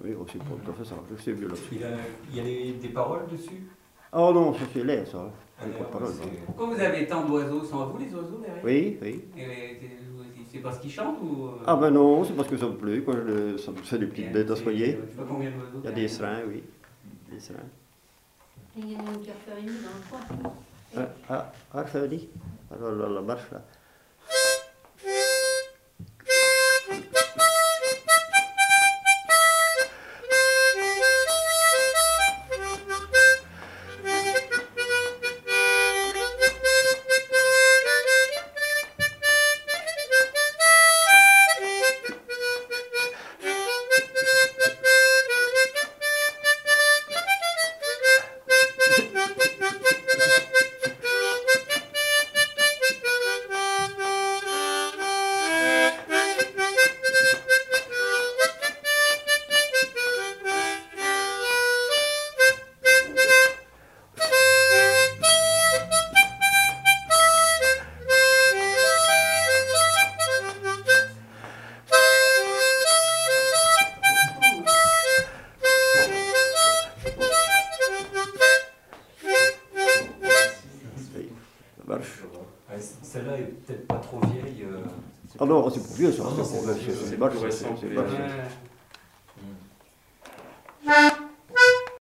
Oui, c'est pas tout à fait ça. C'est vieux là-dessus. Il y a des paroles dessus? Oh non, ça c'est laid, ça. Ah, Il y a pas de parole, hein. Pourquoi vous avez tant d'oiseaux? Sont à vous les oiseaux derrière? Oui, oui. C'est parce qu'ils chantent ou Ah ben non, c'est parce que ça me plaît, quoi. Ça me fait des petites bêtes à soigner. Je sais pas combien d'oiseaux. Il y a des serins, oui. Des serins. Et il y a une carférie dans le coin. Ah, ça veut dire. Alors la marche là. Celle-là est peut-être pas trop vieille. Ah non, c'est pour vieux ça. Non, C'est c'est pas plus récent que les- pas- Ouais.